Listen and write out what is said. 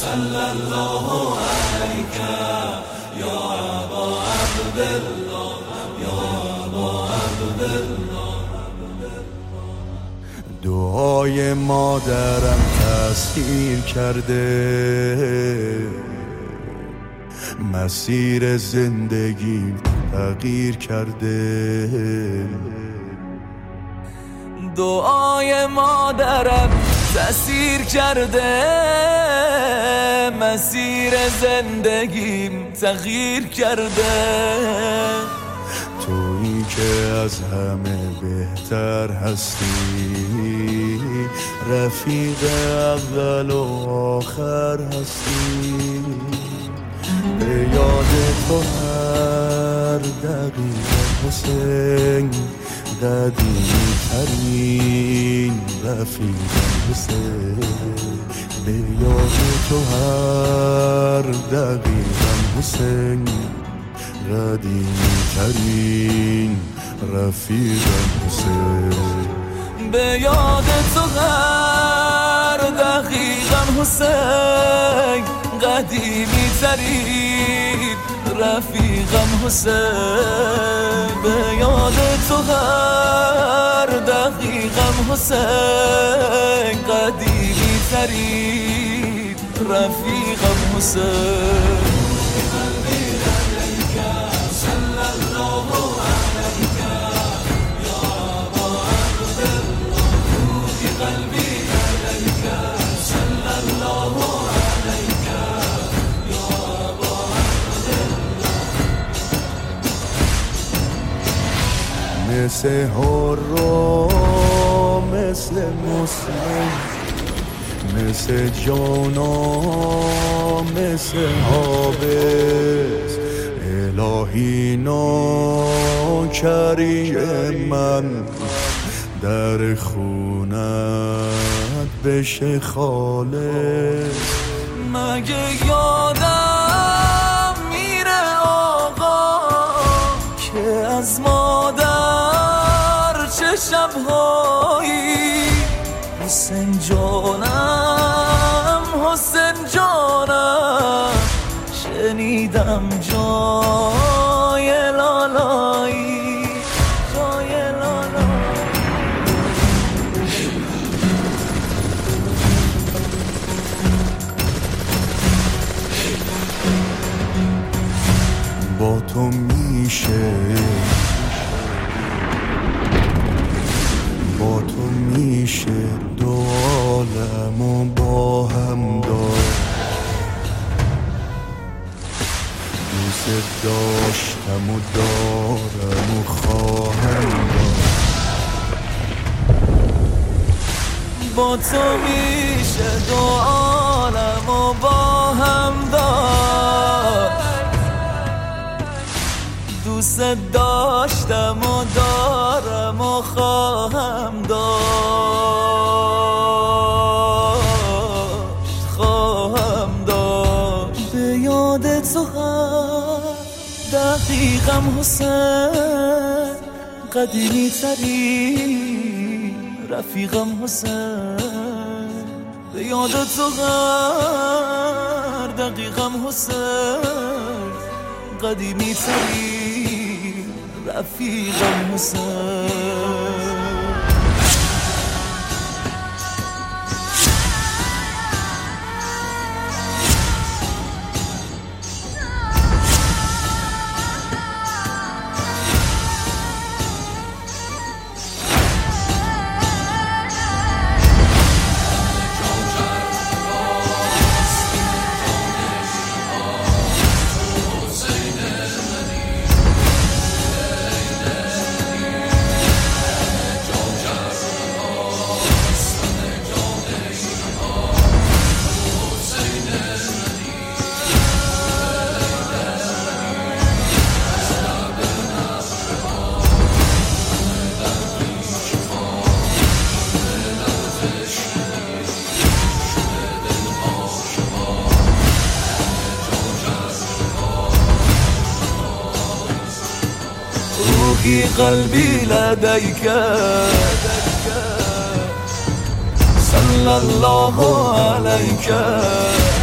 صلى الله عليك يا أبا عبد الله يا أبا عبد الله. دعای مادرم تأثیر کرده، مسیر زندگیم تغییر کرده. دعای مادرم تأثیر کرده، مسیر زندگیم تغییر کرده. تویی که از همه بهتر هستی، رفیق اول و آخر هستی. به یاد تو هر دقیقه حسین، قدیمی ترین رفیقم حسین. به یاد تو هر دقیقم حسین، قدیمی ترین رفیقم حسین. به یاد تو هر دقیقم حسین، قدیمی ترین رفیقم حسین. به یاد تو هر دقیقم حسین، قدیمی ترین رفیقم حسین. مثل هرم، مثل مسلم، مثل جانا، مثل حابس. الهی ناکری من در خونت بشه خالص. مگه یادم میره آقا که از مادر چه شبهایی. حسین جانم، حسین جانم، شنیدم جای لالایی، جای لالایی. با تو میشه، با تو میشه دو عالمو با هم داشت. دوست داشتم و دارم و خواهم داشت. با تو میشه دو عالمو با هم داشت. دوست داشتم و دارم و خواهم داشت، خواهم داشت. به یاد تو هر دقیقم حسین، قدیمی ترین رفیقم حسین. به یاد تو هر دقیقم حسین، قدیمی ترین رفیقم حسین. روحي قلبي لديك صلى الله عليك